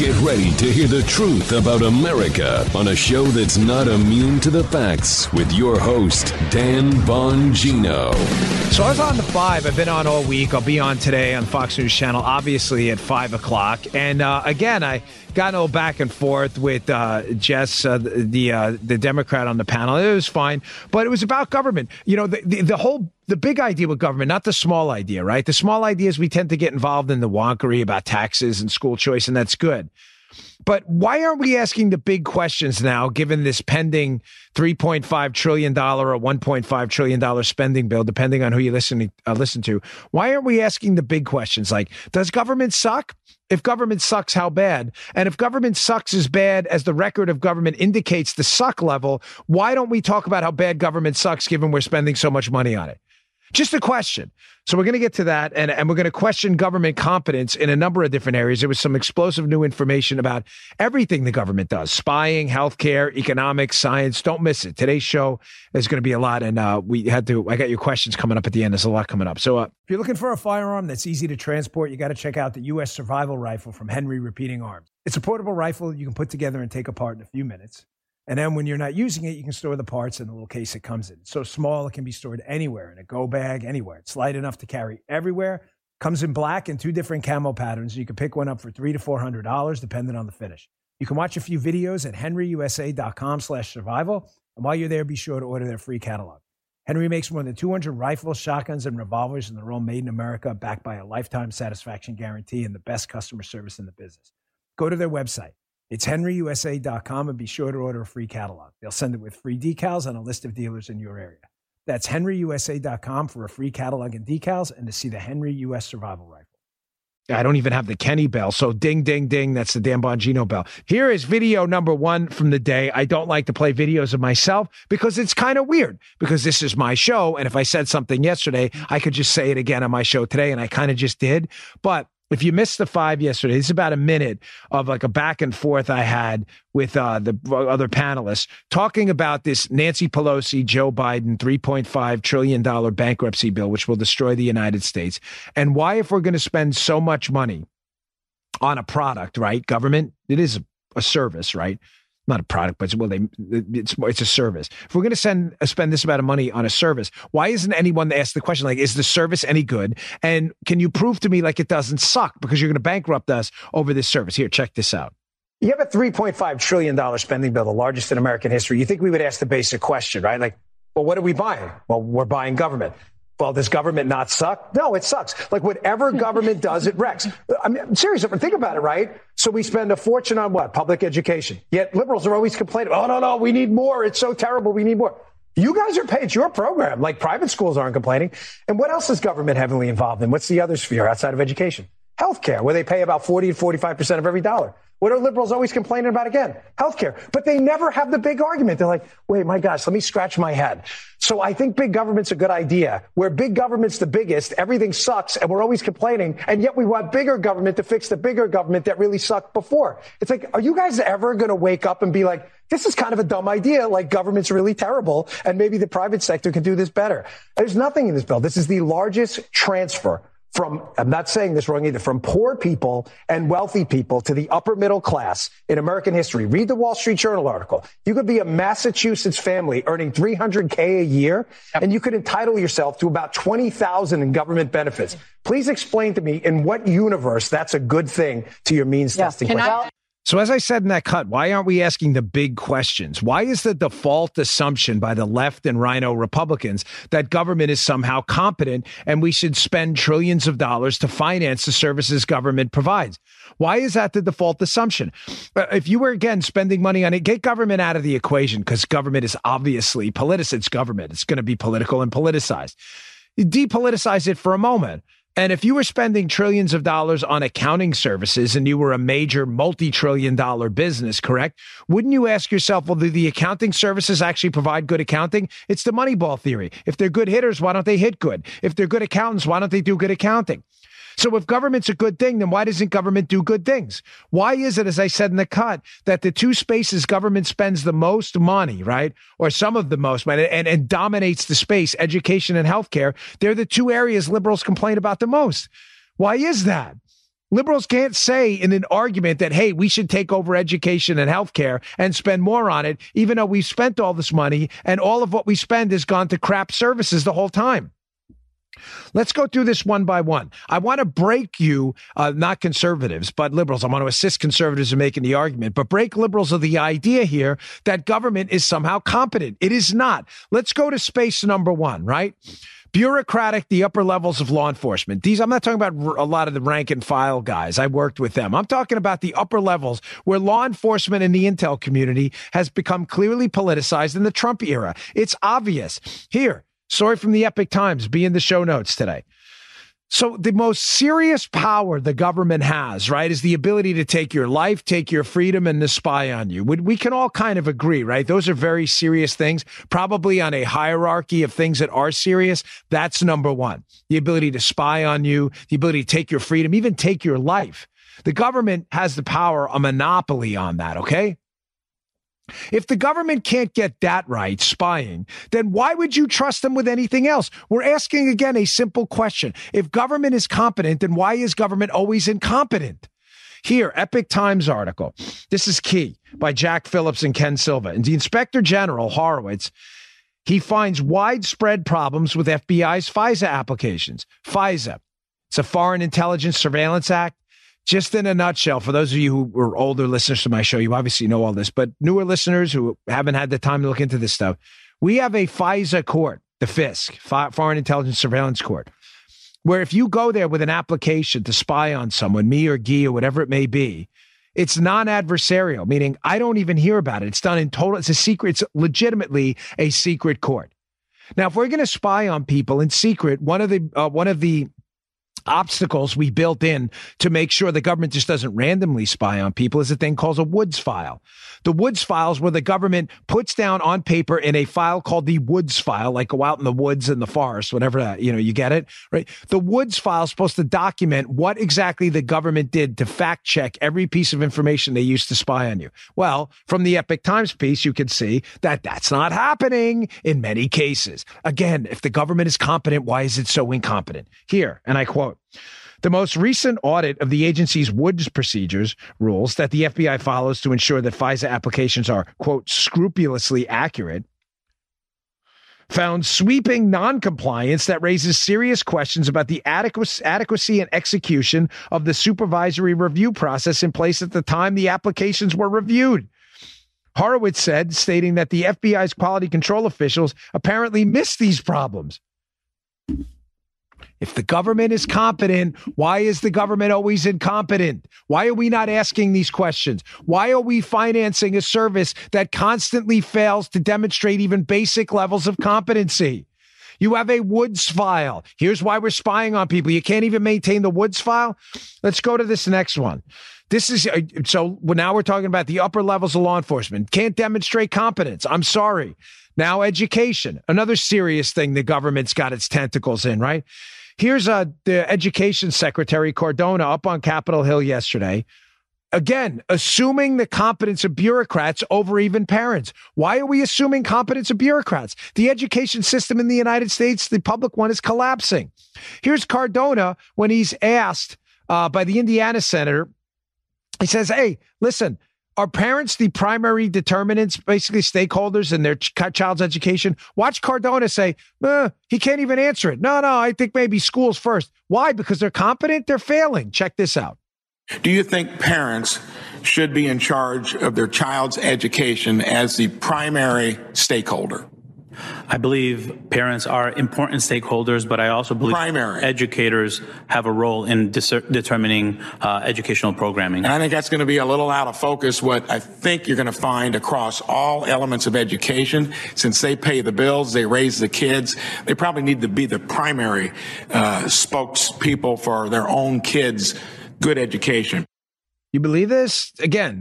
Get ready to hear the truth about America on a show that's not immune to the facts with your host, Dan Bongino. So I was on the 5. I've been on all week. I'll be on today on Fox News Channel, obviously at 5 o'clock. And again, I got a little back and forth with Jess, the Democrat on the panel. It was fine, but it was about government. You know, the big idea with government, not the small idea, right? The small ideas, we tend to get involved in the wonkery about taxes and school choice, and that's good. But why aren't we asking the big questions now, given this pending $3.5 trillion or $1.5 trillion spending bill, depending on who you listen to? Why aren't we asking the big questions like, does government suck? If government sucks, how bad? And if government sucks as bad as the record of government indicates the suck level, why don't we talk about how bad government sucks, given we're spending so much money on it? Just a question. So we're going to get to that, and we're going to question government competence in a number of different areas. There was some explosive new information about everything the government does: spying, healthcare, economics, science. Don't miss it. Today's show is going to be a lot, and I got your questions coming up at the end. There's a lot coming up. So if you're looking for a firearm that's easy to transport, you got to check out the U.S. Survival Rifle from Henry Repeating Arms. It's a portable rifle you can put together and take apart in a few minutes. And then when you're not using it, you can store the parts in the little case it comes in. It's so small, it can be stored anywhere, in a go bag, anywhere. It's light enough to carry everywhere. Comes in black and 2 different camo patterns. You can pick one up for $300 to $400, depending on the finish. You can watch a few videos at henryusa.com/survival. And while you're there, be sure to order their free catalog. Henry makes more than 200 rifles, shotguns, and revolvers, and they're all made in America, backed by a lifetime satisfaction guarantee and the best customer service in the business. Go to their website. It's henryusa.com, and be sure to order a free catalog. They'll send it with free decals and a list of dealers in your area. That's henryusa.com for a free catalog and decals and to see the Henry U.S. Survival Rifle. I don't even have the Kenny bell, so ding, ding, ding. That's the Dan Bongino bell. Here is video number 1 from the day. I don't like to play videos of myself because it's kind of weird, because this is my show, and if I said something yesterday, I could just say it again on my show today, and I kind of just did. But if you missed the 5 yesterday, it's about a minute of like a back and forth I had with the other panelists talking about this Nancy Pelosi, Joe Biden, $3.5 trillion bankruptcy bill, which will destroy the United States. And why, if we're going to spend so much money on a product, right? Government, it is a service, right? Not a product, but it's a service. If we're going to spend this amount of money on a service, why isn't anyone to ask the question, like, is the service any good? And can you prove to me like it doesn't suck, because you're going to bankrupt us over this service? Here, check this out. You have a $3.5 trillion spending bill, the largest in American history. You think we would ask the basic question, right? Like, well, what are we buying? Well, we're buying government. Well, does government not suck? No, it sucks. Like, whatever government does, it wrecks. I mean, I'm serious. Think about it, right? So we spend a fortune on what? Public education. Yet liberals are always complaining, oh, no, we need more. It's so terrible. We need more. You guys are paying. It's your program. Like, private schools aren't complaining. And what else is government heavily involved in? What's the other sphere outside of education? Healthcare, where they pay about 40 to 45% of every dollar. What are liberals always complaining about again? Healthcare. But they never have the big argument. They're like, wait, my gosh, let me scratch my head. So I think big government's a good idea. Where big government's the biggest, everything sucks, and we're always complaining, and yet we want bigger government to fix the bigger government that really sucked before. It's like, are you guys ever going to wake up and be like, this is kind of a dumb idea, like government's really terrible, and maybe the private sector can do this better? There's nothing in this bill. This is the largest transfer from, I'm not saying this wrong either, from poor people and wealthy people to the upper middle class in American history. Read the Wall Street Journal article. You could be a Massachusetts family earning $300K a year, and you could entitle yourself to about $20,000 in government benefits. Please explain to me in what universe that's a good thing to your means testing question. So as I said in that cut, why aren't we asking the big questions? Why is the default assumption by the left and rhino Republicans that government is somehow competent and we should spend trillions of dollars to finance the services government provides? Why is that the default assumption? If you were, again, spending money on it, get government out of the equation, because government is obviously politicized. It's government. It's going to be political and politicized. You depoliticize it for a moment. And if you were spending trillions of dollars on accounting services and you were a major multi-trillion-dollar business, correct? Wouldn't you ask yourself, well, do the accounting services actually provide good accounting? It's the Moneyball theory. If they're good hitters, why don't they hit good? If they're good accountants, why don't they do good accounting? So if government's a good thing, then why doesn't government do good things? Why is it, as I said in the cut, that the two spaces government spends the most money, right, or some of the most money, and dominates the space, education and healthcare, they're the two areas liberals complain about the most? Why is that? Liberals can't say in an argument that, hey, we should take over education and healthcare and spend more on it, even though we've spent all this money and all of what we spend has gone to crap services the whole time. Let's go through this one by one. I want to break you, not conservatives, but liberals. I want to assist conservatives in making the argument, but break liberals of the idea here that government is somehow competent. It is not. Let's go to space number one, right? Bureaucratic, the upper levels of law enforcement. I'm not talking about a lot of the rank and file guys. I worked with them. I'm talking about the upper levels where law enforcement in the intel community has become clearly politicized in the Trump era. It's obvious. Here, story from the Epoch Times, be in the show notes today. So the most serious power the government has, right, is the ability to take your life, take your freedom, and to spy on you. We can all kind of agree, right? Those are very serious things, probably on a hierarchy of things that are serious. That's number one. The ability to spy on you, the ability to take your freedom, even take your life. The government has the power, a monopoly on that, okay? If the government can't get that right, spying, then why would you trust them with anything else? We're asking, again, a simple question. If government is competent, then why is government always incompetent? Here, Epoch Times article. This is key, by Jack Phillips and Ken Silva. And the Inspector General, Horowitz, he finds widespread problems with FBI's FISA applications. FISA, it's a Foreign Intelligence Surveillance Act. Just in a nutshell, for those of you who are older listeners to my show, you obviously know all this, but newer listeners who haven't had the time to look into this stuff, we have a FISA court, the FISC, Foreign Intelligence Surveillance Court, where if you go there with an application to spy on someone, me or Guy or whatever it may be, it's non-adversarial, meaning I don't even hear about it. It's done in total. It's a secret. It's legitimately a secret court. Now, if we're going to spy on people in secret, one of the obstacles we built in to make sure the government just doesn't randomly spy on people is a thing called a Woods file. The Woods file is where the government puts down on paper in a file called the Woods file, like go out in the woods in the forest, whatever that, you get it, right? The Woods file is supposed to document what exactly the government did to fact check every piece of information they used to spy on you. Well, from the Epoch Times piece, you can see that that's not happening in many cases. Again, if the government is competent, why is it so incompetent? Here, and I quote, the most recent audit of the agency's Woods procedures rules that the FBI follows to ensure that FISA applications are, quote, scrupulously accurate, found sweeping noncompliance that raises serious questions about the adequacy and execution of the supervisory review process in place at the time the applications were reviewed. Horowitz said, stating that the FBI's quality control officials apparently missed these problems. If the government is competent, why is the government always incompetent? Why are we not asking these questions? Why are we financing a service that constantly fails to demonstrate even basic levels of competency? You have a Woods file. Here's why we're spying on people. You can't even maintain the Woods file. Let's go to this next one. This is so now we're talking about the upper levels of law enforcement. Can't demonstrate competence. I'm sorry. Now education, another serious thing the government's got its tentacles in, right? Here's the Education Secretary Cardona up on Capitol Hill yesterday. Again, assuming the competence of bureaucrats over even parents. Why are we assuming competence of bureaucrats? The education system in the United States, the public one, is collapsing. Here's Cardona when he's asked by the Indiana senator. He says, hey, listen, are parents the primary determinants, basically stakeholders in their child's education? Watch Cardona say, he can't even answer it. No, I think maybe schools first. Why? Because they're competent? They're failing. Check this out. Do you think parents should be in charge of their child's education as the primary stakeholder? I believe parents are important stakeholders, but I also believe educators have a role in determining educational programming. And I think that's going to be a little out of focus, what I think you're going to find across all elements of education. Since they pay the bills, they raise the kids, they probably need to be the primary spokespeople for their own kids' good education. You believe this? Again,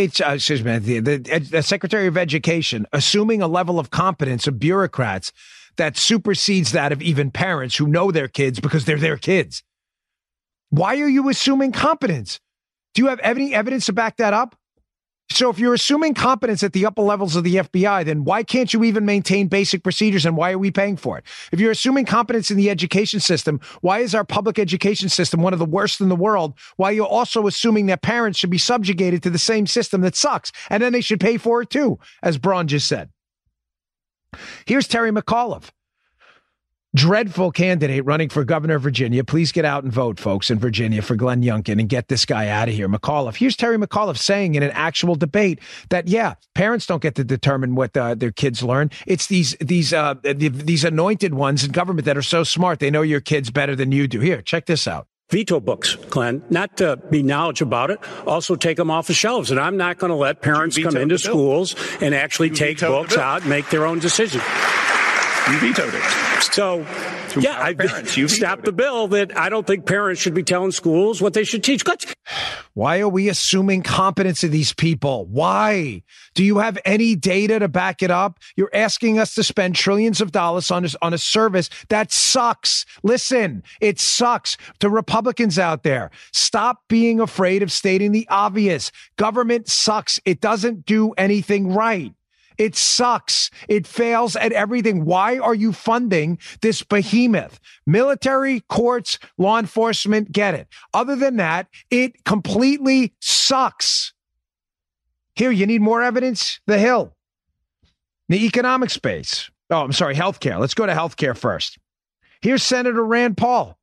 the Secretary of Education, assuming a level of competence of bureaucrats that supersedes that of even parents who know their kids because they're their kids. Why are you assuming competence? Do you have any evidence to back that up? So if you're assuming competence at the upper levels of the FBI, then why can't you even maintain basic procedures, and why are we paying for it? If you're assuming competence in the education system, why is our public education system one of the worst in the world, while you're also assuming that parents should be subjugated to the same system that sucks, and then they should pay for it too, as Braun just said. Here's Terry McAuliffe. Dreadful candidate running for governor of Virginia. Please get out and vote, folks, in Virginia for Glenn Youngkin and get this guy out of here. McAuliffe. Here's Terry McAuliffe saying in an actual debate that, yeah, parents don't get to determine what their kids learn. It's these anointed ones in government that are so smart. They know your kids better than you do. Here, check this out. Veto books, Glenn, not to be knowledge about it, also take them off the shelves. And I'm not going to let parents come into schools and actually take books out and make their own decision. You vetoed it. So, yeah, I stopped the bill that I don't think parents should be telling schools what they should teach. Why are we assuming competence of these people? Why? Do you have any data to back it up? You're asking us to spend trillions of dollars on a service that sucks. Listen, it sucks. To Republicans out there, stop being afraid of stating the obvious. Government sucks. It doesn't do anything right. It sucks. It fails at everything. Why are you funding this behemoth? Military, courts, law enforcement, get it. Other than that, it completely sucks. Here, you need more evidence? The Hill. The economic space. Oh, I'm sorry, healthcare. Let's go to healthcare first. Here's Senator Rand Paul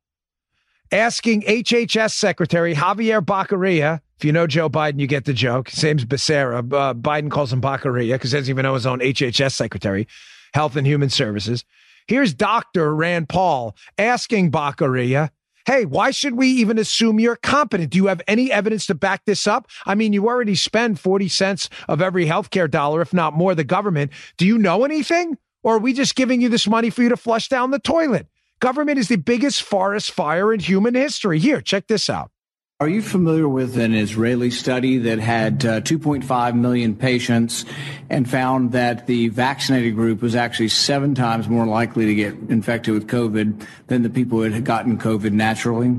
asking HHS Secretary Javier Baccaria. If you know Joe Biden, you get the joke. His name's Becerra. Biden calls him Baccaria because he doesn't even know his own HHS Secretary, Health and Human Services. Here's Dr. Rand Paul asking Baccaria, hey, why should we even assume you're competent? Do you have any evidence to back this up? I mean, you already spend 40 cents of every healthcare dollar, if not more, the government. Do you know anything? Or are we just giving you this money for you to flush down the toilet? Government is the biggest forest fire in human history. Here, check this out. Are you familiar with an Israeli study that had 2.5 million patients and found that the vaccinated group was actually 7 times more likely to get infected with COVID than the people who had gotten COVID naturally?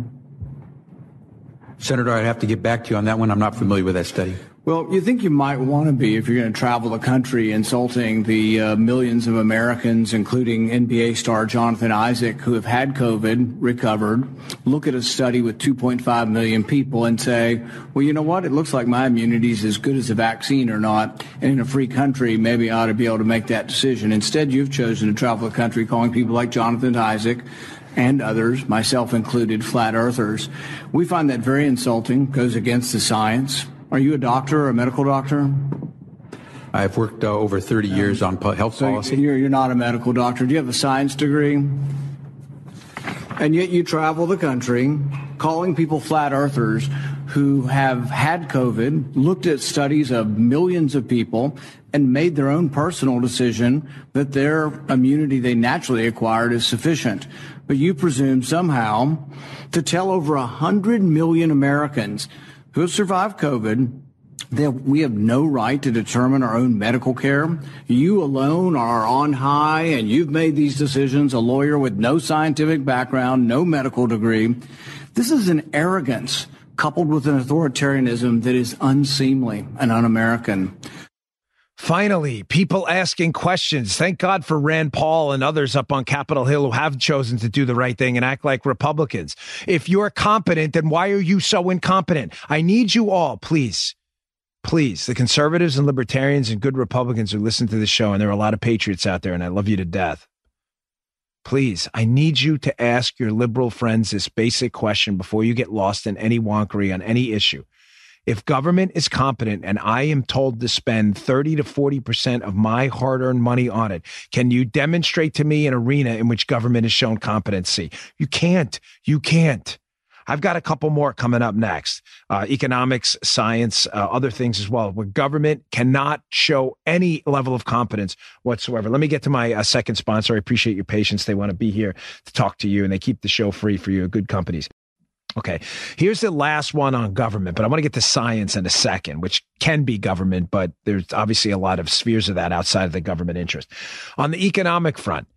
Senator, I'd have to get back to you on that one. I'm not familiar with that study. Well, you think you might want to be if you're going to travel the country insulting the millions of Americans, including NBA star Jonathan Isaac, who have had COVID, recovered, look at a study with 2.5 million people and say, well, you know what? It looks like my immunity is as good as a vaccine or not. And in a free country, maybe I ought to be able to make that decision. Instead, you've chosen to travel the country calling people like Jonathan Isaac and others, myself included, flat earthers. We find that very insulting, goes against the science. Are you a doctor or a medical doctor? I've worked over 30 years on health policy. You're not a medical doctor. Do you have a science degree? And yet you travel the country calling people flat earthers who have had COVID, looked at studies of millions of people, and made their own personal decision that their immunity they naturally acquired is sufficient. But you presume somehow to tell over 100 million Americans who have survived COVID that we have no right to determine our own medical care. You alone are on high, and you've made these decisions, a lawyer with no scientific background, no medical degree. This is an arrogance coupled with an authoritarianism that is unseemly and un-American. Finally, people asking questions. Thank God for Rand Paul and others up on Capitol Hill who have chosen to do the right thing and act like Republicans. If you're competent, then why are you so incompetent? I need you all, please, the conservatives and libertarians and good Republicans who listen to this show, and there are a lot of patriots out there, and I love you to death. Please, I need you to ask your liberal friends this basic question before you get lost in any wonkery on any issue. If government is competent and I am told to spend 30 to 40% of my hard-earned money on it, can you demonstrate to me an arena in which government has shown competency? You can't. I've got a couple more coming up next. Economics, science, other things as well, where government cannot show any level of competence whatsoever. Let me get to my second sponsor. I appreciate your patience. They want to be here to talk to you, and they keep the show free for you, good companies. Okay, here's the last one on government, but I want to get to science in a second, which can be government, but there's obviously a lot of spheres of that outside of the government interest. On the economic front,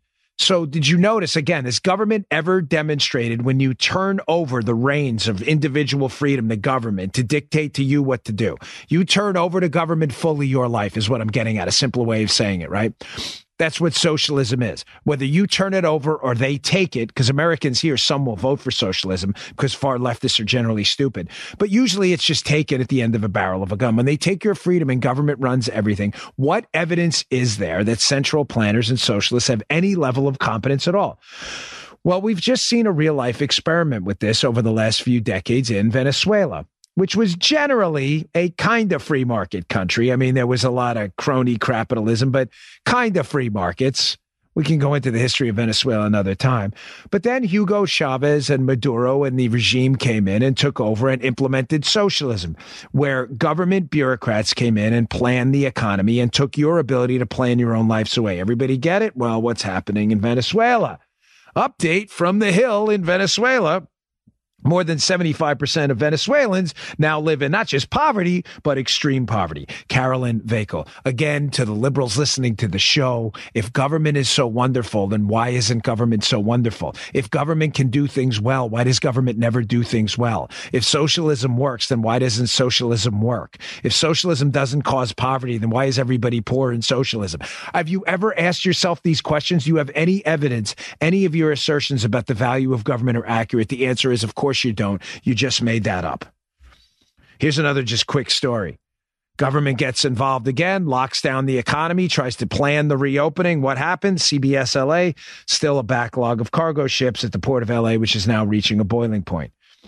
So did you notice, again, has government ever demonstrated when you turn over the reins of individual freedom to government to dictate to you what to do? You turn over to government fully your life is what I'm getting at, a simpler way of saying it, right? That's what socialism is. Whether you turn it over or they take it, because Americans here, some will vote for socialism because far leftists are generally stupid. But usually it's just take it at the end of a barrel of a gun. When they take your freedom and government runs everything, what evidence is there that central planners and socialists have any level of competence at all? Well, we've just seen a real life experiment with this over the last few decades in Venezuela, which was generally a kind of free market country. I mean, there was a lot of crony capitalism, but kind of free markets. We can go into the history of Venezuela another time. But then Hugo Chavez and Maduro and the regime came in and took over and implemented socialism, where government bureaucrats came in and planned the economy and took your ability to plan your own lives away. Everybody get it? Well, what's happening in Venezuela? Update from the Hill in Venezuela. More than 75% of Venezuelans now live in not just poverty, but extreme poverty. Carolyn Vakel. Again, to the liberals listening to the show, if government is so wonderful, then why isn't government so wonderful? If government can do things well, why does government never do things well? If socialism works, then why doesn't socialism work? If socialism doesn't cause poverty, then why is everybody poor in socialism? Have you ever asked yourself these questions? Do you have any evidence, any of your assertions about the value of government are accurate? The answer is, of course, you don't. You just made that up. Here's another just quick story. Government gets involved again, locks down the economy, tries to plan the reopening. What happens? CBS LA, still a backlog of cargo ships at the port of LA, which is now reaching a boiling point.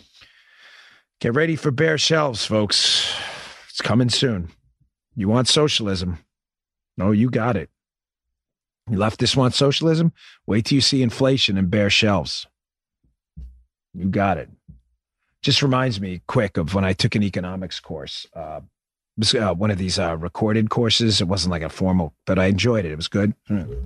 Get ready for bare shelves, folks. It's coming soon. You want socialism? No, you got it. You leftists want socialism? Wait till you see inflation and bare shelves. You got it. Just reminds me quick of when I took an economics course. One of these recorded courses. It wasn't like a formal, but I enjoyed it. It was good.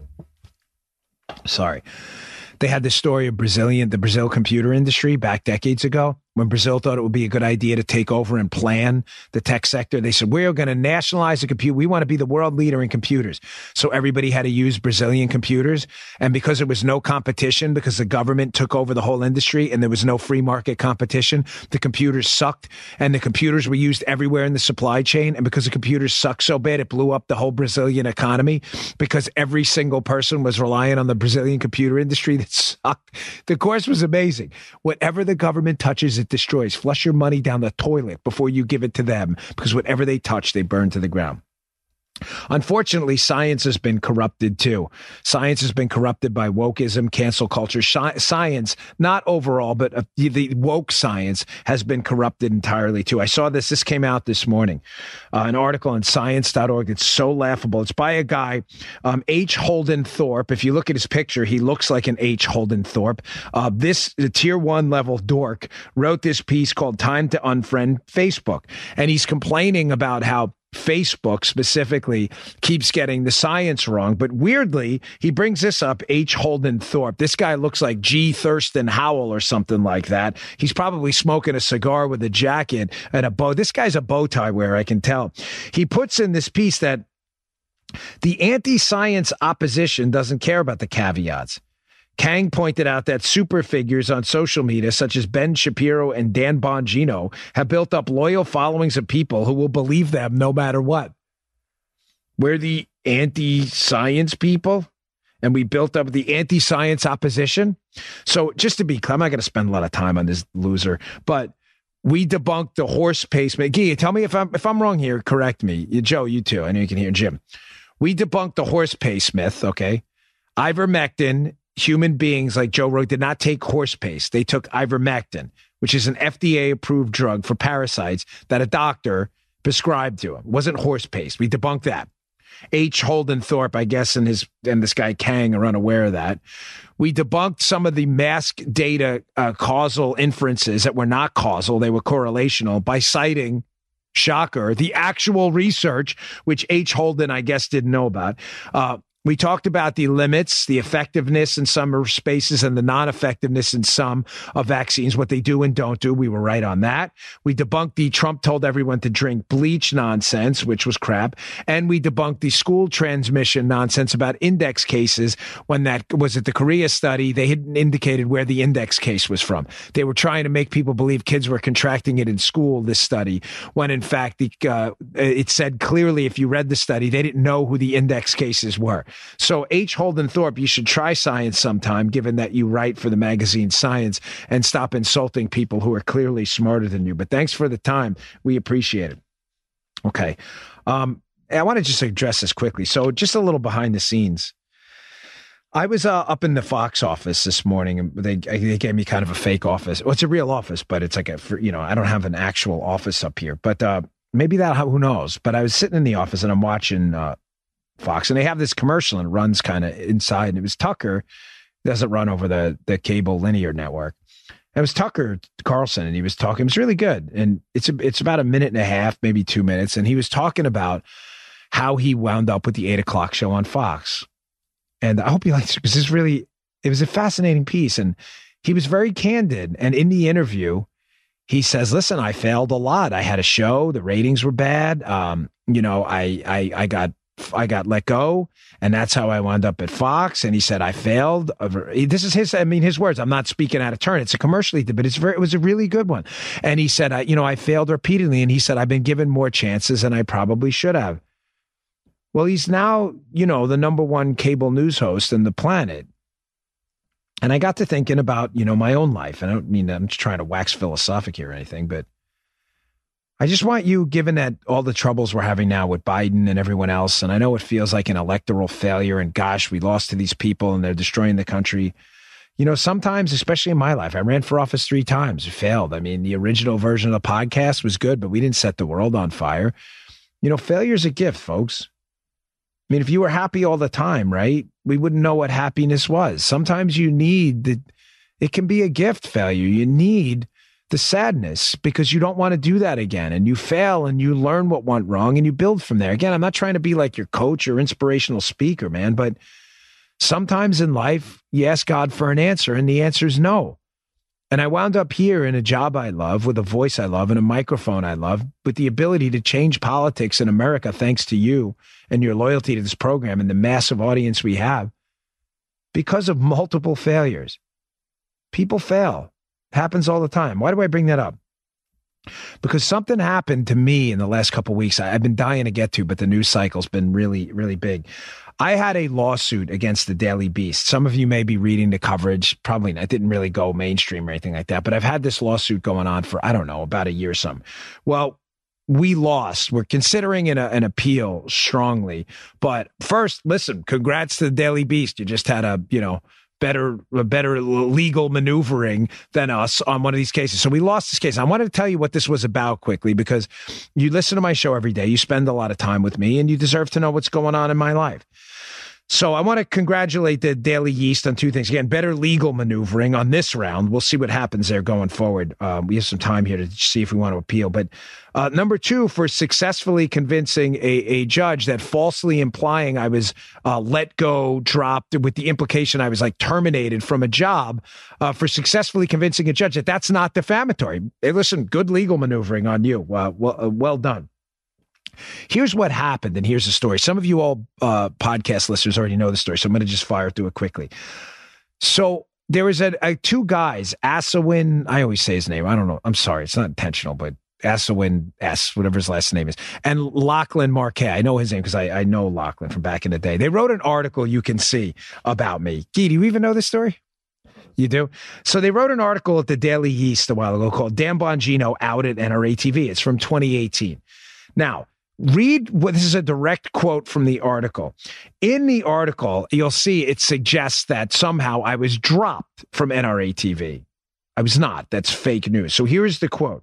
Sorry. They had this story of the Brazil computer industry back decades ago when Brazil thought it would be a good idea to take over and plan the tech sector. They said, we're going to nationalize the computer. We want to be the world leader in computers. So everybody had to use Brazilian computers. And because there was no competition, because the government took over the whole industry and there was no free market competition, the computers sucked and the computers were used everywhere in the supply chain. And because the computers sucked so bad, it blew up the whole Brazilian economy because every single person was relying on the Brazilian computer industry that sucked. The course was amazing. Whatever the government touches, it destroys. Flush your money down the toilet before you give it to them, because whatever they touch, they burn to the ground. Unfortunately, science has been corrupted too. Science has been corrupted by wokeism, cancel culture. Science, not overall, but the woke science has been corrupted entirely too. I saw this. This came out this morning. An article on science.org. It's so laughable. It's by a guy, H. Holden Thorpe. If you look at his picture, he looks like an H. Holden Thorpe. This tier 1 level dork wrote this piece called Time to Unfriend Facebook. And he's complaining about how Facebook specifically keeps getting the science wrong. But weirdly, he brings this up, H. Holden Thorpe. This guy looks like G. Thurston Howell or something like that. He's probably smoking a cigar with a jacket and a bow. This guy's a bow tie wearer, I can tell. He puts in this piece that the anti-science opposition doesn't care about the caveats. Kang pointed out that super figures on social media, such as Ben Shapiro and Dan Bongino, have built up loyal followings of people who will believe them no matter what. We're the anti-science people, and we built up the anti-science opposition. So just to be clear, I'm not going to spend a lot of time on this loser, but we debunked the horse pacemaker. Guy, tell me if I'm wrong here. Correct me. Joe, you too. I know you can hear Jim. We debunked the horse pace myth, okay? Ivermectin. Human beings like Joe Rogan did not take horse pace. They took ivermectin, which is an FDA-approved drug for parasites that a doctor prescribed to him. It wasn't horse pace. We debunked that. H. Holden Thorpe, I guess, and this guy Kang are unaware of that. We debunked some of the mask data causal inferences that were not causal. They were correlational by citing, shocker, the actual research, which H. Holden, I guess, didn't know about. We talked about the limits, the effectiveness in some spaces and the non-effectiveness in some of vaccines, what they do and don't do. We were right on that. We debunked the Trump told everyone to drink bleach nonsense, which was crap. And we debunked the school transmission nonsense about index cases when that was at the Korea study. They had indicated where the index case was from. They were trying to make people believe kids were contracting it in school, this study, when in fact it said clearly, if you read the study, they didn't know who the index cases were. So H. Holden Thorpe, you should try science sometime, given that you write for the magazine Science, and stop insulting people who are clearly smarter than you. But thanks for the time. We appreciate it. Okay. I want to just address this quickly. So just a little behind the scenes. I was up in the Fox office this morning, and they gave me kind of a fake office. Well, it's a real office, but it's like I don't have an actual office up here. But maybe who knows? But I was sitting in the office and I'm watching Fox, and they have this commercial and it runs kind of inside, and it was Tucker. It doesn't run over the cable linear network. It was Tucker Carlson, and he was talking. It was really good, and it's about a minute and a half, maybe 2 minutes, and he was talking about how he wound up with the 8 o'clock show on Fox. And I hope you liked it, because it was a fascinating piece, and he was very candid. And in the interview, he says, "Listen, I failed a lot. I had a show, the ratings were bad. I got let go, and that's how I wound up at Fox." And he said, "I failed." This is his words. I'm not speaking out of turn. It's a commercial he did, but it was a really good one. And he said, I failed repeatedly. And he said, "I've been given more chances than I probably should have." Well, he's now, the number one cable news host on the planet. And I got to thinking about, my own life. And I don't mean, I'm just trying to wax philosophic here or anything, but I just want you, given that all the troubles we're having now with Biden and everyone else, and I know it feels like an electoral failure, and gosh, we lost to these people and they're destroying the country. Sometimes, especially in my life, I ran for office 3 times. It failed. I mean, the original version of the podcast was good, but we didn't set the world on fire. Failure's a gift, folks. I mean, if you were happy all the time, right, we wouldn't know what happiness was. Sometimes it can be a gift, failure. You need the sadness, because you don't want to do that again, and you fail and you learn what went wrong and you build from there. Again, I'm not trying to be like your coach or inspirational speaker, man, but sometimes in life you ask God for an answer and the answer is no. And I wound up here in a job I love, with a voice I love and a microphone I love, with the ability to change politics in America, thanks to you and your loyalty to this program and the massive audience we have, because of multiple failures. People fail. Happens all the time. Why do I bring that up? Because something happened to me in the last couple of weeks. I've been dying to get to, but the news cycle's been really, really big. I had a lawsuit against the Daily Beast. Some of you may be reading the coverage. Probably not. It didn't really go mainstream or anything like that. But I've had this lawsuit going on for, about a year or something. Well, we lost. We're considering an appeal strongly. But first, listen, congrats to the Daily Beast. You just had a better legal maneuvering than us on one of these cases. So we lost this case. I wanted to tell you what this was about quickly, because you listen to my show every day. You spend a lot of time with me, and you deserve to know what's going on in my life. So I want to congratulate the Daily Yeast on 2 things. Again, better legal maneuvering on this round. We'll see what happens there going forward. We have some time here to see if we want to appeal. But number 2, for successfully convincing a judge that falsely implying I was let go, dropped, with the implication I was terminated from a job, for successfully convincing a judge that that's not defamatory. Hey, listen, good legal maneuvering on you. Well done. Here's what happened, and here's the story. Some of you all podcast listeners already know the story, so I'm going to just fire through it quickly. So there was 2 guys, Asawin, I always say his name, I don't know, I'm sorry, it's not intentional, but Asawin S, whatever his last name is, and Lachlan Marquet. I know his name because I know Lachlan from back in the day. They wrote an article you can see about me. Gee, do you even know this story? You do? So they wrote an article at the Daily Yeast a while ago called Dan Bongino Out at NRA TV. It's from 2018. Now, read what this is, a direct quote from the article. In the article, you'll see it suggests that somehow I was dropped from NRA TV. I was not. That's fake news. So here's the quote.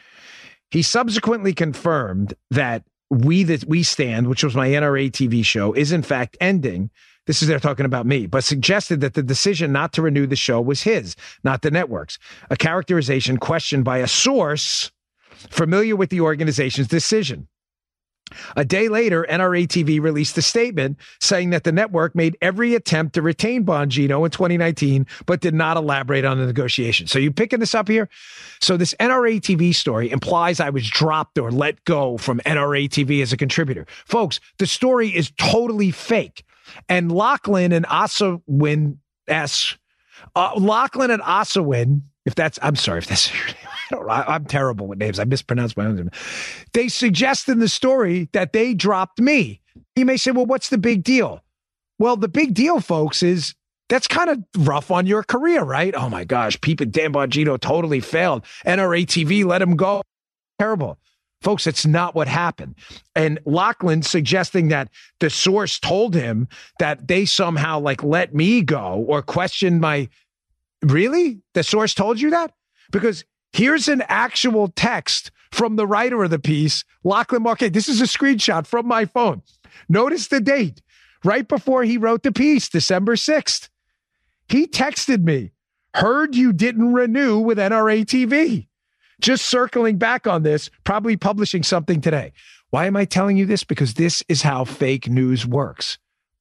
He subsequently confirmed that We Stand, which was my NRA TV show, is in fact ending. This is they're talking about me, but suggested that the decision not to renew the show was his, not the network's. A characterization questioned by a source familiar with the organization's decision. A day later, NRA TV released a statement saying that the network made every attempt to retain Bongino in 2019, but did not elaborate on the negotiation. So you picking this up here? So this NRA TV story implies I was dropped or let go from NRA TV as a contributor. Folks, the story is totally fake. And Lachlan and Asawin, I'm sorry if that's your name. I'm terrible with names. I mispronounce my own name. They suggest in the story that they dropped me. You may say, well, what's the big deal? Well, the big deal, folks, is that's kind of rough on your career, right? Oh my gosh, Dan Bongino totally failed. NRA TV let him go. Terrible. Folks, it's not what happened. And Lachlan suggesting that the source told him that they somehow let me go or questioned my... Really? The source told you that? Because here's an actual text from the writer of the piece, Lachlan Marquet. This is a screenshot from my phone. Notice the date. Right before he wrote the piece, December 6th. He texted me, heard you didn't renew with NRA TV. Just circling back on this, probably publishing something today. Why am I telling you this? Because this is how fake news works.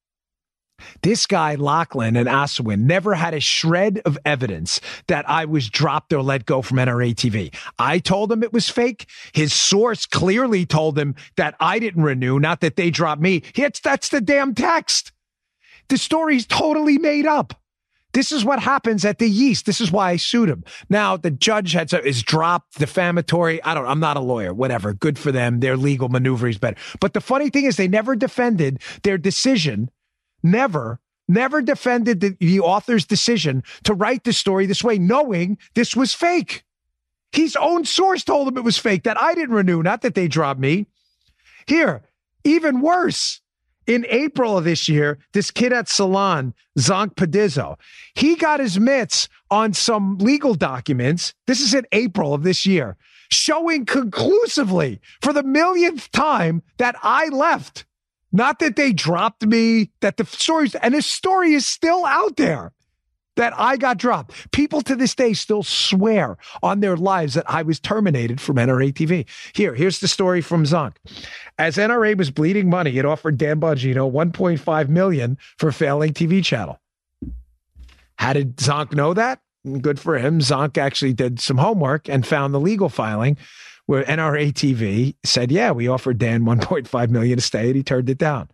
This guy, Lachlan and Asawin, never had a shred of evidence that I was dropped or let go from NRA TV. I told him it was fake. His source clearly told him that I didn't renew, not that they dropped me. That's the damn text. The story's totally made up. This is what happens at the Yeast. This is why I sued him. Now, the judge is dropped, defamatory. I'm not a lawyer, whatever. Good for them. Their legal maneuver is better. But the funny thing is they never defended their decision. Never defended the author's decision to write the story this way, knowing this was fake. His own source told him it was fake, that I didn't renew, not that they dropped me. Here, even worse. In April of this year, this kid at Salon, Zonk Padizzo, he got his mitts on some legal documents. This is in April of this year, showing conclusively for the millionth time that I left. Not that they dropped me, that the stories, and his story is still out there, that I got dropped. People to this day still swear on their lives that I was terminated from NRA TV. Here's the story from Zonk. As NRA was bleeding money, it offered Dan Bongino $1.5 million for failing TV channel. How did Zonk know that? Good for him. Zonk actually did some homework and found the legal filing where NRA TV said, yeah, we offered Dan $1.5 million to stay, and he turned it down.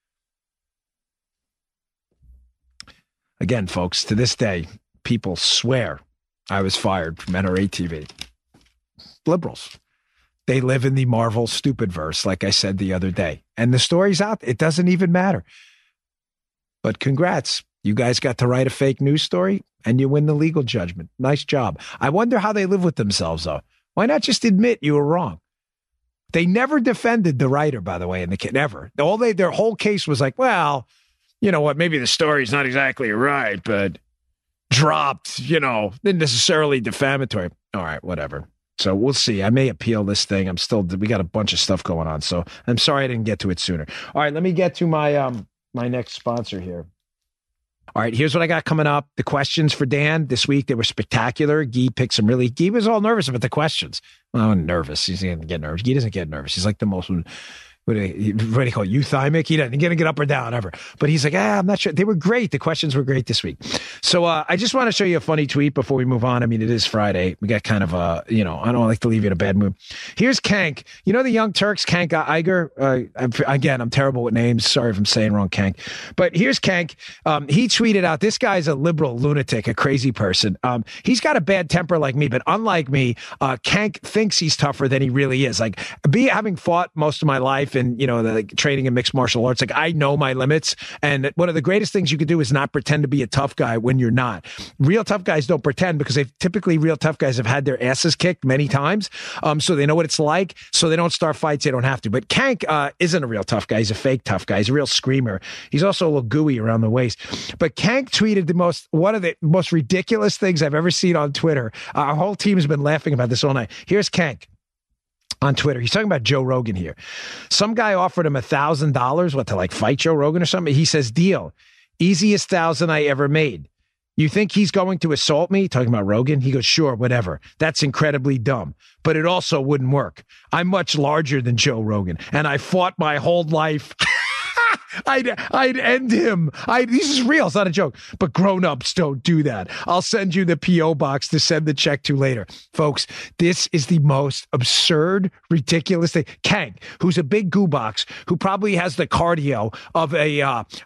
Again, folks, to this day, people swear I was fired from NRA TV. Liberals. They live in the Marvel stupid verse, like I said the other day. And the story's out. It doesn't even matter. But congrats. You guys got to write a fake news story, and you win the legal judgment. Nice job. I wonder how they live with themselves, though. Why not just admit you were wrong? They never defended the writer, by the way, in the kid. Never. Their whole case was like, well, you know what? Maybe the story's not exactly right, but dropped, didn't necessarily defamatory. All right, whatever. So we'll see. I may appeal this thing. We got a bunch of stuff going on. So I'm sorry I didn't get to it sooner. All right, let me get to my my next sponsor here. All right, here's what I got coming up. The questions for Dan this week, they were spectacular. Guy picked some Guy was all nervous about the questions. Well, I'm nervous. He's going to get nervous. Guy doesn't get nervous. He's like the most... What do you call it? Euthymic? He doesn't going to get up or down ever. But he's like, I'm not sure. They were great. The questions were great this week. So I just want to show you a funny tweet before we move on. I mean, it is Friday. We got kind of I don't like to leave you in a bad mood. Here's Kank. You know the Young Turks, Kank Iger? Again, I'm terrible with names. Sorry if I'm saying wrong, Kank. But here's Kank. He tweeted out, this guy's a liberal lunatic, a crazy person. He's got a bad temper like me, but unlike me, Kank thinks he's tougher than he really is. Like, having fought most of my life, and training in mixed martial arts, I know my limits, and one of the greatest things you could do is not pretend to be a tough guy when you're not. Real tough guys don't pretend, because real tough guys have had their asses kicked many times, so they know what it's like, so they don't start fights they don't have to. But Kank isn't a real tough guy. He's a fake tough guy. He's a real screamer. He's also a little gooey around the waist. But Kank tweeted one of the most ridiculous things I've ever seen on Twitter. Our whole team has been laughing about this all night. Here's Kank on Twitter. He's talking about Joe Rogan here. Some guy offered him $1,000, to fight Joe Rogan or something. He says, deal. Easiest $1,000 I ever made. You think he's going to assault me? Talking about Rogan. He goes, sure, whatever. That's incredibly dumb, but it also wouldn't work. I'm much larger than Joe Rogan, and I fought my whole life. I'd end him. This is real. It's not a joke. But grown-ups don't do that. I'll send you the P.O. box to send the check to later. Folks, this is the most absurd, ridiculous thing. Kank, who's a big goo box, who probably has the cardio of a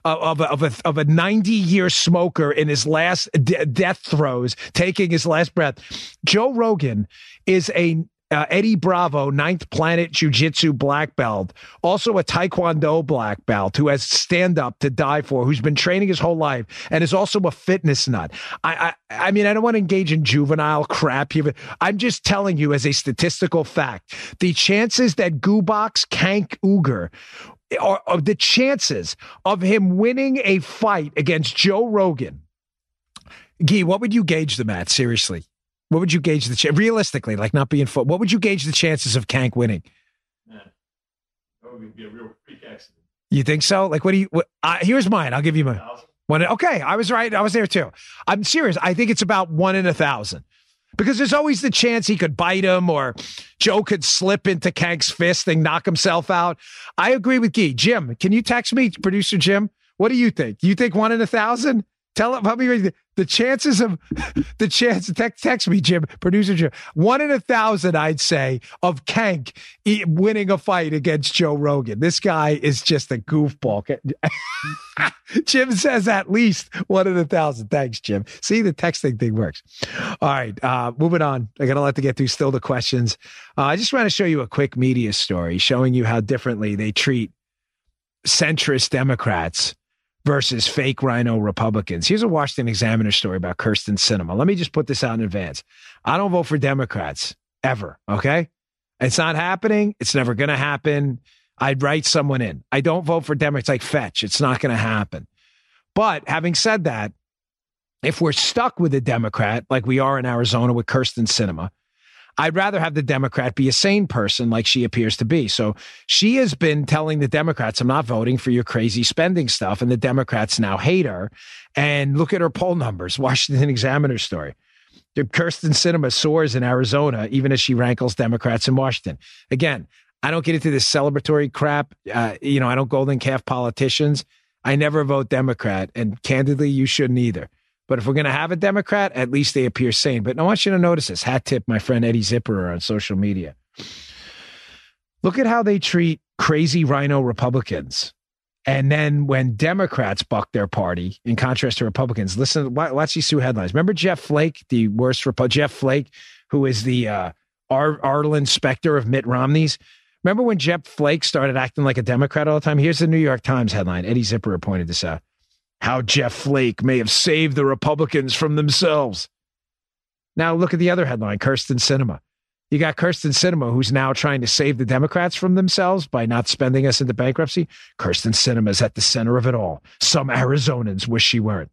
90-year smoker in his last death throes, taking his last breath. Joe Rogan is a Eddie Bravo, 9th Planet Jiu-Jitsu black belt, also a Taekwondo black belt who has stand-up to die for, who's been training his whole life, and is also a fitness nut. I mean, I don't want to engage in juvenile crap here, but I'm just telling you as a statistical fact, the chances that Goobox Kank Uger are the chances of him winning a fight against Joe Rogan. Guy, what would you gauge them at? Seriously. What would you gauge realistically, like not being full? What would you gauge the chances of Kank winning? Man, that would be a real freak accident. You think so? Like, here's mine. I'll give you mine. Okay, I was right. I was there too. I'm serious. I think it's about 1 in 1,000 because there's always the chance he could bite him or Joe could slip into Kank's fist and knock himself out. I agree with Guy. Jim, can you text me, producer Jim? What do you think? You think 1 in 1,000? Tell me the chances of text me, Jim, producer Jim. 1 in 1,000, I'd say, of Kank winning a fight against Joe Rogan. This guy is just a goofball. Jim says at least 1 in 1,000. Thanks, Jim. See, the texting thing works. All right, moving on. I got a lot to get through. Still the questions. I just want to show you a quick media story showing you how differently they treat centrist Democrats versus fake rhino Republicans. Here's a Washington Examiner story about Kyrsten Sinema. Let me just put this out in advance. I don't vote for Democrats ever, okay? It's not happening. It's never going to happen. I'd write someone in. I don't vote for Democrats like Fetch. It's not going to happen. But having said that, if we're stuck with a Democrat like we are in Arizona with Kyrsten Sinema, I'd rather have the Democrat be a sane person like she appears to be. So she has been telling the Democrats, I'm not voting for your crazy spending stuff. And the Democrats now hate her. And look at her poll numbers. Washington Examiner story. Kyrsten Sinema soars in Arizona, even as she rankles Democrats in Washington. Again, I don't get into this celebratory crap. I don't golden calf politicians. I never vote Democrat. And candidly, you shouldn't either. But if we're going to have a Democrat, at least they appear sane. But I want you to notice this. Hat tip my friend Eddie Zipperer on social media. Look at how they treat crazy rhino Republicans. And then when Democrats buck their party, in contrast to Republicans, listen, watch these two headlines. Remember Jeff Flake, the worst Jeff Flake, who is the Arlen Specter of Mitt Romney's? Remember when Jeff Flake started acting like a Democrat all the time? Here's the New York Times headline. Eddie Zipperer pointed this out. How Jeff Flake may have saved the Republicans from themselves. Now look at the other headline, Kyrsten Sinema. You got Kyrsten Sinema, who's now trying to save the Democrats from themselves by not spending us into bankruptcy. Kyrsten Sinema is at the center of it all. Some Arizonans wish she weren't.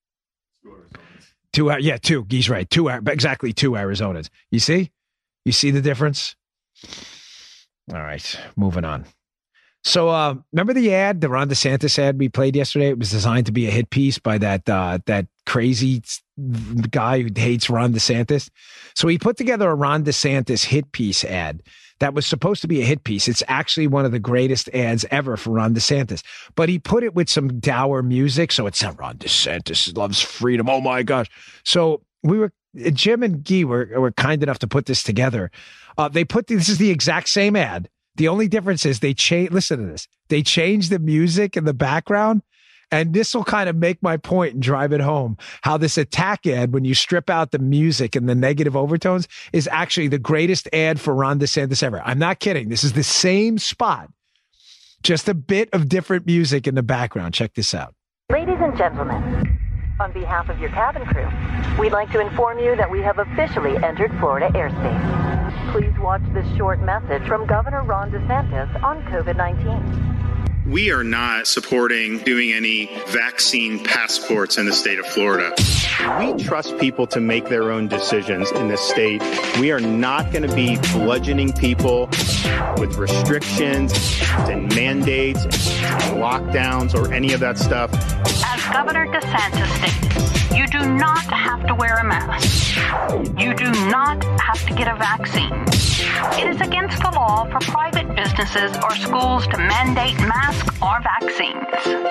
Two. He's right. Exactly two Arizonans. You see the difference? All right, moving on. So remember the ad, the Ron DeSantis ad we played yesterday? It was designed to be a hit piece by that crazy guy who hates Ron DeSantis. So he put together a Ron DeSantis hit piece ad that was supposed to be a hit piece. It's actually one of the greatest ads ever for Ron DeSantis. But he put it with some dour music. So it's not Ron DeSantis loves freedom. Oh, my gosh. So Jim and Guy were kind enough to put this together. This is the exact same ad. The only difference is listen to this. They changed the music in the background, and this will kind of make my point and drive it home. How this attack ad, when you strip out the music and the negative overtones, is actually the greatest ad for Ron DeSantis ever. I'm not kidding. This is the same spot, just a bit of different music in the background. Check this out. Ladies and gentlemen, on behalf of your cabin crew, we'd like to inform you that we have officially entered Florida airspace. Please watch this short message from Governor Ron DeSantis on COVID-19. We are not supporting doing any vaccine passports in the state of Florida. We trust people to make their own decisions in this state. We are not going to be bludgeoning people with restrictions and mandates and lockdowns or any of that stuff. As Governor DeSantis stated, you do not have to wear a mask. You do not have to get a vaccine. It is against the law for private businesses or schools to mandate masks or vaccines.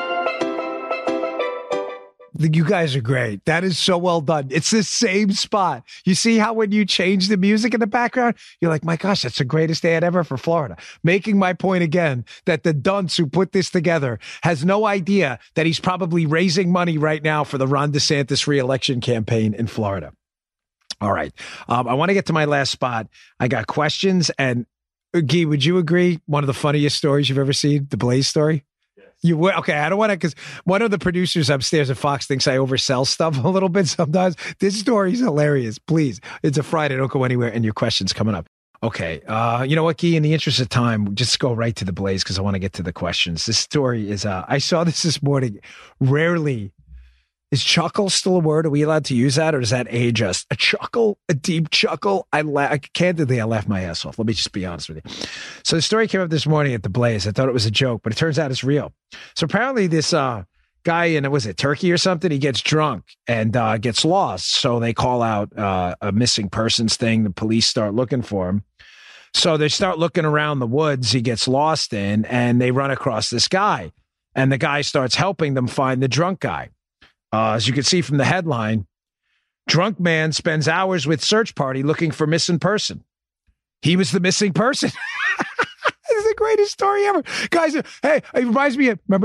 You guys are great. That is so well done. It's the same spot. You see how when you change the music in the background, you're like, my gosh, that's the greatest ad ever for Florida. Making my point again that the dunce who put this together has no idea that he's probably raising money right now for the Ron DeSantis reelection campaign in Florida. All right. I want to get to my last spot. I got questions. And Guy, would you agree? One of the funniest stories you've ever seen, the Blaze story? You would? Okay, I don't want to, because one of the producers upstairs at Fox thinks I oversell stuff a little bit sometimes. This story is hilarious. Please, it's a Friday. Don't go anywhere, and your question's coming up. Okay, you know what, Guy? In the interest of time, just go right to the Blaze because I want to get to the questions. This story is, I saw this morning. Rarely. Is chuckle still a word? Are we allowed to use that, or does that age us? A chuckle, a deep chuckle. Candidly, I laughed my ass off. Let me just be honest with you. So the story came up this morning at the Blaze. I thought it was a joke, but it turns out it's real. So apparently this guy in, was it Turkey or something? He gets drunk and gets lost. So they call out a missing persons thing. The police start looking for him. So they start looking around the woods he gets lost in, and they run across this guy. And the guy starts helping them find the drunk guy. As you can see from the headline, drunk man spends hours with search party looking for missing person. He was the missing person. It's the greatest story ever. Guys, hey, it reminds me of, remember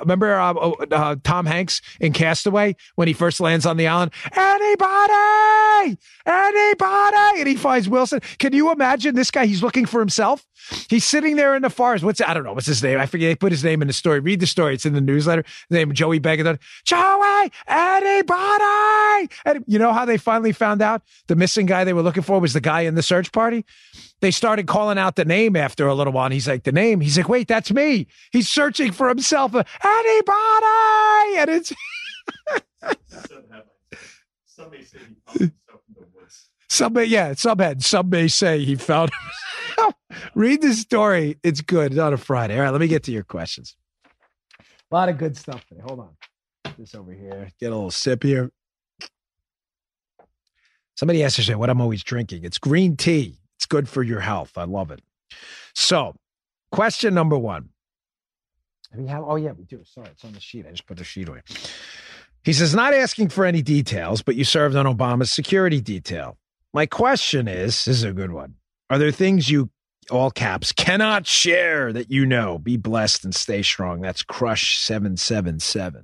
Tom Hanks in Castaway when he first lands on the island? Anybody! And he finds Wilson. Can you imagine this guy? He's looking for himself. He's sitting there in the forest. I don't know. What's his name? I forget. They put his name in the story. Read the story. It's in the newsletter. His name is Joey Begadon. Joey! Anybody! And you know how they finally found out the missing guy they were looking for was the guy in the search party? They started calling out the name after a little while. And he's like, the name? He's like, wait, that's me. He's searching for himself. Anybody! And it's... Somebody say he found himself in the woods. Some may say he found himself. Read the story. It's good. It's on a Friday. All right, let me get to your questions. A lot of good stuff today. Hold on. Put this over here. Get a little sip here. Somebody asked yesterday what I'm always drinking. It's green tea. It's good for your health. I love it. So, question number one. Oh, yeah, we do. Sorry, it's on the sheet. I just put the sheet away. He says, not asking for any details, but you served on Obama's security detail. My question is, this is a good one. Are there things you, all caps, cannot share that you know? Be blessed and stay strong. That's Crush 777.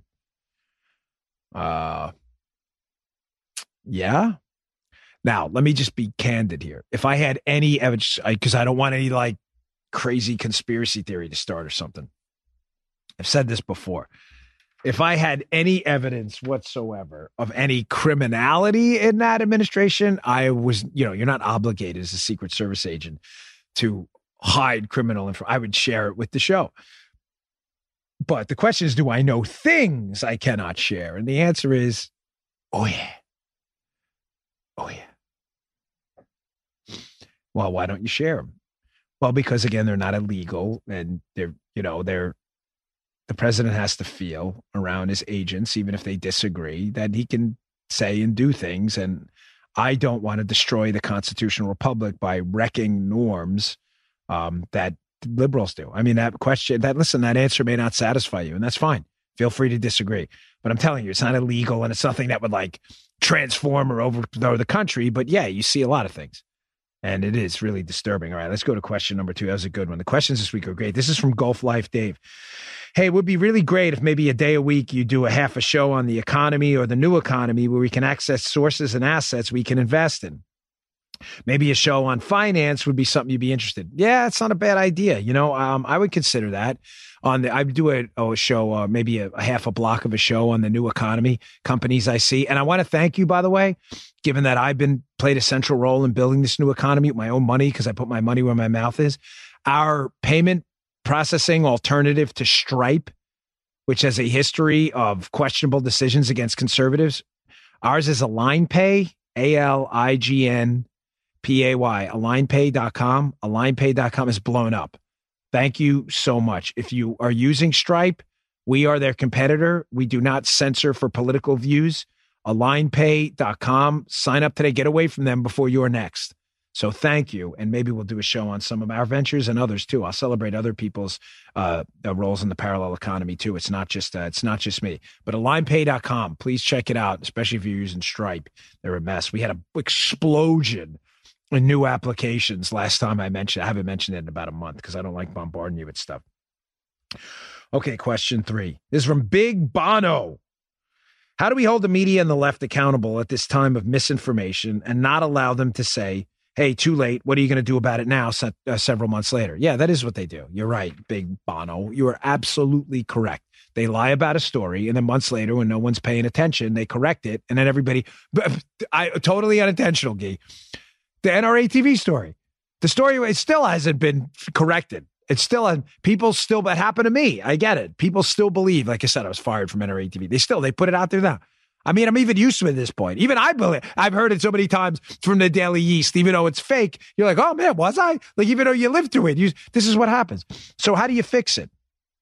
Yeah. Now, let me just be candid here. If I had any evidence, because I don't want any like crazy conspiracy theory to start or something. I've said this before. If I had any evidence whatsoever of any criminality in that administration, I was, you're not obligated as a Secret Service agent to hide criminal information. I would share it with the show. But the question is, do I know things I cannot share? And the answer is, oh, yeah. Oh, yeah. Well, why don't you share them? Well, because, again, they're not illegal, and the president has to feel around his agents, even if they disagree, that he can say and do things. And I don't want to destroy the constitutional republic by wrecking norms that liberals do. I mean, that answer may not satisfy you, and that's fine. Feel free to disagree. But I'm telling you, it's not illegal, and it's nothing that would like transform or overthrow the country. But yeah, you see a lot of things. And it is really disturbing. All right, let's go to question number 2. That was a good one. The questions this week are great. This is from Gulf Life Dave. Hey, it would be really great if maybe a day a week you do a half a show on the economy or the new economy where we can access sources and assets we can invest in. Maybe a show on finance would be something you'd be interested in. Yeah, it's not a bad idea. I would consider that. I do a show, maybe a half a block of a show on the new economy companies I see. And I want to thank you, by the way, given that I've played a central role in building this new economy with my own money because I put my money where my mouth is. Our payment processing alternative to Stripe, which has a history of questionable decisions against conservatives. Ours is AlignPay, AlignPay, AlignPay.com. AlignPay.com is blown up. Thank you so much. If you are using Stripe, we are their competitor. We do not censor for political views. AlignPay.com. Sign up today. Get away from them before you're next. So thank you. And maybe we'll do a show on some of our ventures and others too. I'll celebrate other people's roles in the parallel economy too. It's not just me. But AlignPay.com, please check it out, especially if you're using Stripe. They're a mess. We had an explosion in new applications last time I mentioned. I haven't mentioned it in about a month because I don't like bombarding you with stuff. Okay, question 3. This is from Big Bono. How do we hold the media and the left accountable at this time of misinformation and not allow them to say, hey, too late, what are you going to do about it now, several months later? Yeah, that is what they do. You're right, Big Bono. You are absolutely correct. They lie about a story, and then months later, when no one's paying attention, they correct it, and then everybody, totally unintentional, Guy. The NRA TV story. The story, it still hasn't been corrected. It's still, people still, that happened to me. I get it. People still believe, like I said, I was fired from NRA TV. They put it out there now. I mean, I'm even used to it at this point. Even I believe, I've heard it so many times from the Daily Yeast, even though it's fake. You're like, oh man, was I? Like, even though you lived through it, this is what happens. So how do you fix it?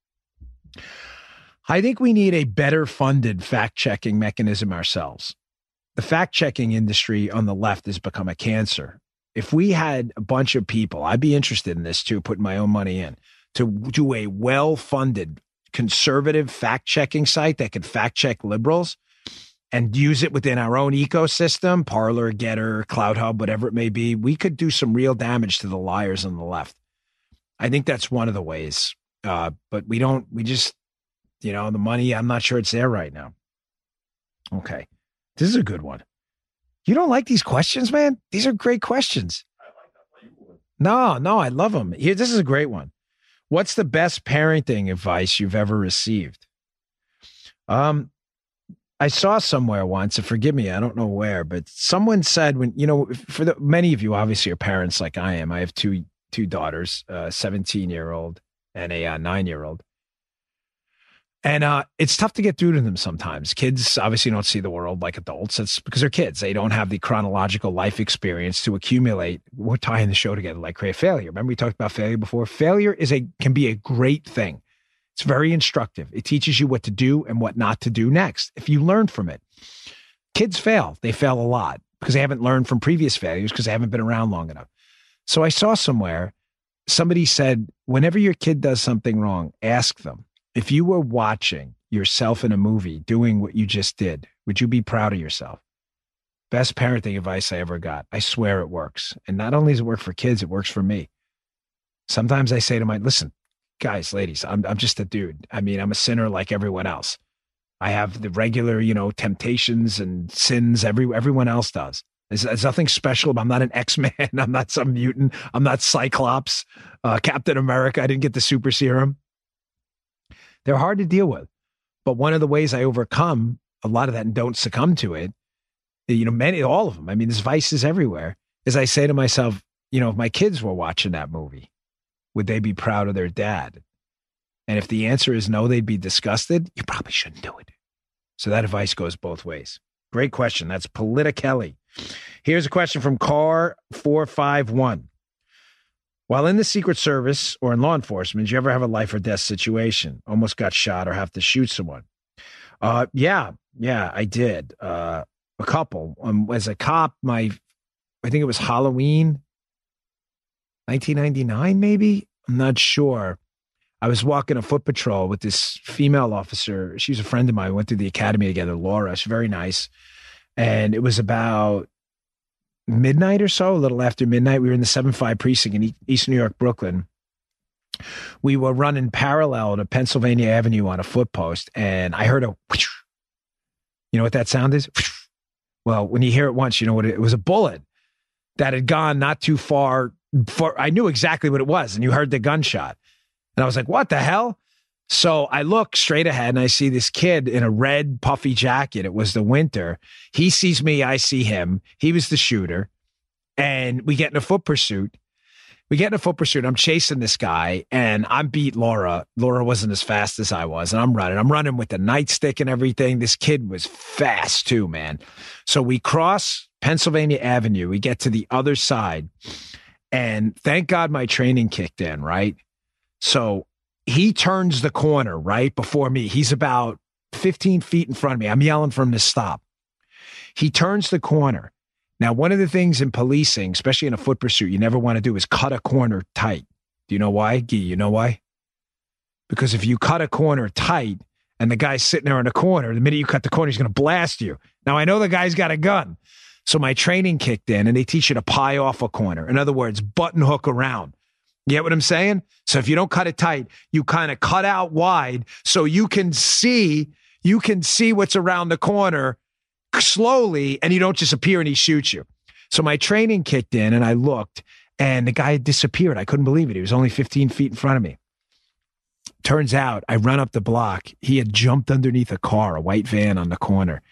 I think we need a better funded fact-checking mechanism ourselves. The fact-checking industry on the left has become a cancer. If we had a bunch of people, I'd be interested in this too, putting my own money in, to do a well-funded conservative fact-checking site that could fact-check liberals and use it within our own ecosystem, Parler, Getter, CloutHub, whatever it may be, we could do some real damage to the liars on the left. I think that's one of the ways. But we just, the money, I'm not sure it's there right now. Okay. This is a good one. You don't like these questions, man? These are great questions. No, I love them. Here, this is a great one. What's the best parenting advice you've ever received? I saw somewhere once, and forgive me, I don't know where, but someone said many of you obviously are parents like I am. I have two daughters, a 17-year-old and a 9-year-old. And it's tough to get through to them sometimes. Kids obviously don't see the world like adults. It's because they're kids. They don't have the chronological life experience to accumulate. We're tying the show together like create failure. Remember we talked about failure before? Failure can be a great thing. It's very instructive. It teaches you what to do and what not to do next if you learn from it. Kids fail. They fail a lot because they haven't learned from previous failures because they haven't been around long enough. So I saw somewhere, somebody said, whenever your kid does something wrong, ask them, if you were watching yourself in a movie doing what you just did, would you be proud of yourself? Best parenting advice I ever got. I swear it works. And not only does it work for kids, it works for me. Sometimes I say to listen, guys, ladies, I'm just a dude. I mean, I'm a sinner like everyone else. I have the regular, temptations and sins everyone else does. There's nothing special. I'm not an X-Man. I'm not some mutant. I'm not Cyclops, Captain America. I didn't get the super serum. They're hard to deal with. But one of the ways I overcome a lot of that and don't succumb to it, all of them, I mean, there's vices everywhere, is I say to myself, if my kids were watching that movie, would they be proud of their dad? And if the answer is no, they'd be disgusted, you probably shouldn't do it. So that advice goes both ways. Great question. That's Polita Kelly. Here's a question from Car 451. While in the Secret Service or in law enforcement, did you ever have a life or death situation? Almost got shot or have to shoot someone? Yeah, I did. A couple. As a cop, I think it was Halloween, 1999, maybe? I'm not sure. I was walking a foot patrol with this female officer. She's a friend of mine. We went through the academy together, Laura. She's very nice. And it was about midnight or so, a little after midnight. We were in the 7-5 precinct in East New York, Brooklyn. We were running parallel to Pennsylvania Avenue on a foot post, and I heard a whoosh. You know what that sound is? Whoosh. Well, when you hear it once, you know what it was. A bullet that had gone not too far. I knew exactly what it was, and you heard the gunshot. And I was like, what the hell? So I look straight ahead and I see this kid in a red puffy jacket. It was the winter. He sees me. I see him. He was the shooter. And we get in a foot pursuit. We get in a foot pursuit. I'm chasing this guy, and I beat Laura. Laura wasn't as fast as I was, and I'm running. I'm running with the nightstick and everything. This kid was fast too, man. So we cross Pennsylvania Avenue. We get to the other side, and thank God my training kicked in, right? So he turns the corner right before me. He's about 15 feet in front of me. I'm yelling for him to stop. He turns the corner. Now, one of the things in policing, especially in a foot pursuit, you never want to do is cut a corner tight. Do you know why, Guy? You know why? Because if you cut a corner tight and the guy's sitting there in the corner, the minute you cut the corner, he's going to blast you. Now, I know the guy's got a gun. So my training kicked in, and they teach you to pie off a corner. In other words, button hook around. You get what I'm saying? So if you don't cut it tight, you kind of cut out wide so you can see what's around the corner slowly, and you don't just appear and he shoots you. So my training kicked in, and I looked, and the guy had disappeared. I couldn't believe it. He was only 15 feet in front of me. Turns out I run up the block. He had jumped underneath a car, a white van on the corner,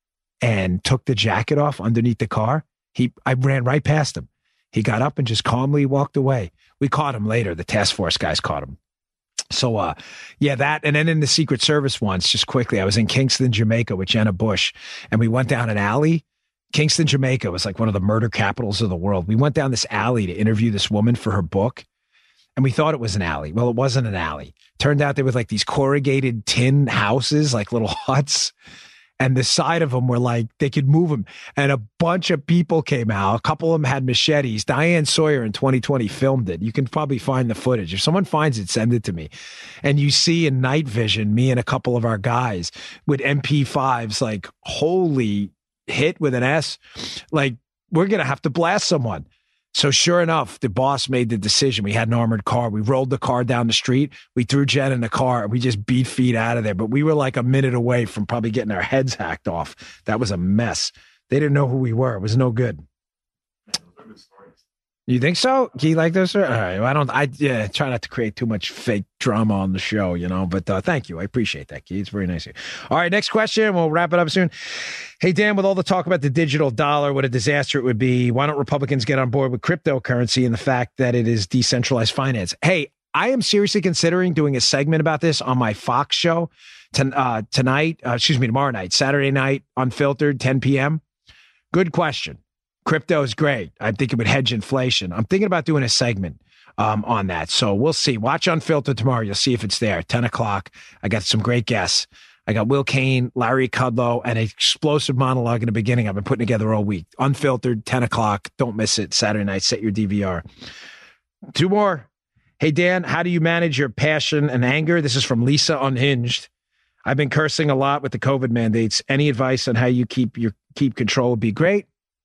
and took the jacket off underneath the car. I ran right past him. He got up and just calmly walked away. We caught him later. The task force guys caught him. So, yeah, that. And then in the Secret Service once, just quickly, I was in Kingston, Jamaica with Jenna Bush, and we went down an alley. Kingston, Jamaica was like one of the murder capitals of the world. We went down this alley to interview this woman for her book, and we thought it was an alley. Well, it wasn't an alley. Turned out there was like these corrugated tin houses, like little huts. And the side of them were like, they could move them. And a bunch of people came out. A couple of them had machetes. Diane Sawyer in 2020 filmed it. You can probably find the footage. If someone finds it, send it to me. And you see in night vision, me and a couple of our guys with MP5s, like, holy hit with an S. Like, we're going to have to blast someone. So sure enough, the boss made the decision. We had an armored car. We rolled the car down the street. We threw Jen in the car, and we just beat feet out of there. But we were like a minute away from probably getting our heads hacked off. That was a mess. They didn't know who we were. It was no good. You think so? Do you like those? All right. Well, I try not to create too much fake drama on the show, but thank you. I appreciate that, Key. It's very nice of you. All right. Next question. We'll wrap it up soon. Hey, Dan, with all the talk about the digital dollar, what a disaster it would be. Why don't Republicans get on board with cryptocurrency and the fact that it is decentralized finance? Hey, I am seriously considering doing a segment about this on my Fox show tomorrow night, Saturday night, Unfiltered, 10 p.m. Good question. Crypto is great. I think it would hedge inflation. I'm thinking about doing a segment on that. So we'll see. Watch Unfiltered tomorrow. You'll see if it's there. 10 o'clock. I got some great guests. I got Will Kane, Larry Kudlow, and an explosive monologue in the beginning I've been putting together all week. Unfiltered, 10 o'clock. Don't miss it. Saturday night. Set your DVR. 2 more. Hey, Dan, how do you manage your passion and anger? This is from Lisa Unhinged. I've been cursing a lot with the COVID mandates. Any advice on how you keep control would be great.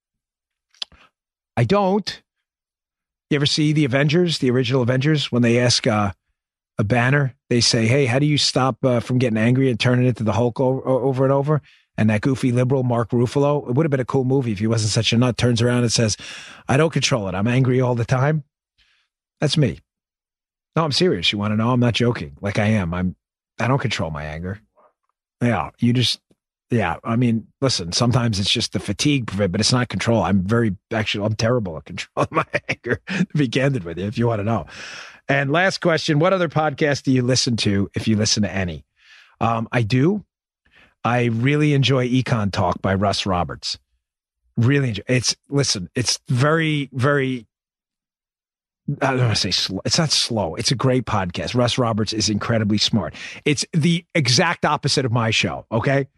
I don't. You ever see the Avengers, the original Avengers, when they ask a Banner, they say, hey, how do you stop from getting angry and turning it to the Hulk over and over? And that goofy liberal, Mark Ruffalo, it would have been a cool movie if he wasn't such a nut, turns around and says, I don't control it. I'm angry all the time. That's me. No, I'm serious. You want to know? I'm not joking. Like I am. I don't control my anger. Yeah, I mean, listen, sometimes it's just the fatigue, but it's not control. I'm terrible at controlling my anger, to be candid with you, if you want to know. And last question, what other podcast do you listen to, if you listen to any? I do. I really enjoy Econ Talk by Russ Roberts. Really enjoy it. It's very, very, I don't want to say slow. It's not slow. It's a great podcast. Russ Roberts is incredibly smart. It's the exact opposite of my show, okay?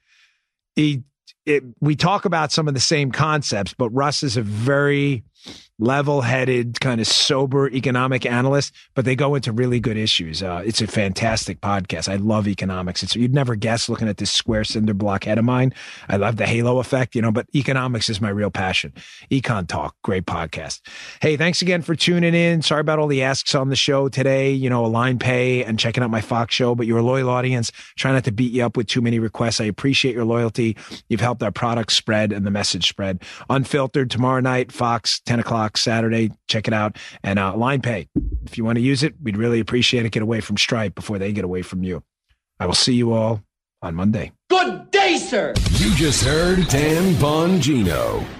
We talk about some of the same concepts, but Russ is a very level-headed, kind of sober economic analyst, but they go into really good issues. It's a fantastic podcast. I love economics. You'd never guess looking at this square cinder block head of mine. I love the halo effect, but economics is my real passion. Econ Talk, great podcast. Hey, thanks again for tuning in. Sorry about all the asks on the show today, Align Pay and checking out my Fox show, but you're a loyal audience. Try not to beat you up with too many requests. I appreciate your loyalty. You've helped our product spread and the message spread. Unfiltered tomorrow night, Fox, 10 o'clock Saturday. Check it out. And Line Pay, if you want to use it, we'd really appreciate it. Get away from Stripe before they get away from you. I will see you all on Monday. Good day, sir. You just heard Dan Bongino.